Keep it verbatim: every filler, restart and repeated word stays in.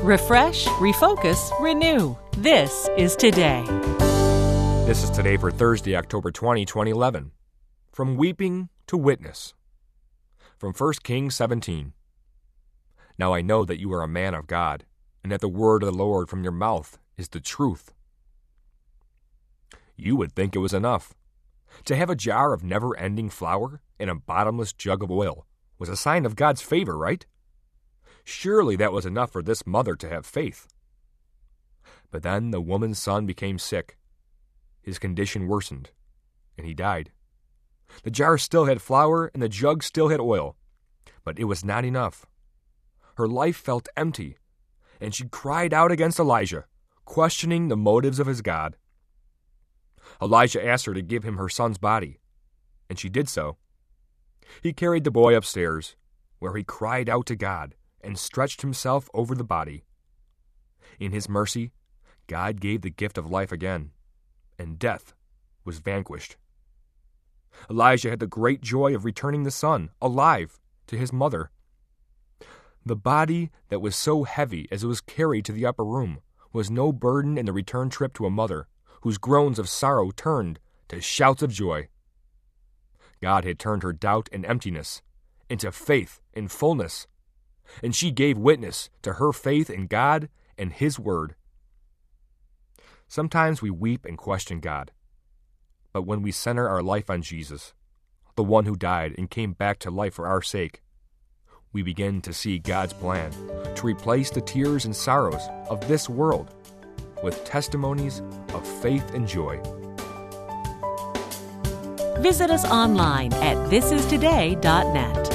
Refresh, refocus, renew. This is Today. This is Today for Thursday, October twentieth, twenty eleven. From weeping to witness. From First Kings seventeen. Now I know that you are a man of God, and that the word of the Lord from your mouth is the truth. You would think it was enough. To have a jar of never-ending flour and a bottomless jug of oil was a sign of God's favor, right? Surely that was enough for this mother to have faith. But then the woman's son became sick. His condition worsened, and he died. The jar still had flour and the jug still had oil, but it was not enough. Her life felt empty, and she cried out against Elijah, questioning the motives of his God. Elijah asked her to give him her son's body, and she did so. He carried the boy upstairs, where he cried out to God and stretched himself over the body. In his mercy, God gave the gift of life again, and death was vanquished. Elijah had the great joy of returning the son, alive, to his mother. The body that was so heavy as it was carried to the upper room was no burden in the return trip to a mother whose groans of sorrow turned to shouts of joy. God had turned her doubt and emptiness into faith and fullness, and she gave witness to her faith in God and His Word. Sometimes we weep and question God, but when we center our life on Jesus, the one who died and came back to life for our sake, we begin to see God's plan to replace the tears and sorrows of this world with testimonies of faith and joy. Visit us online at this is today dot net.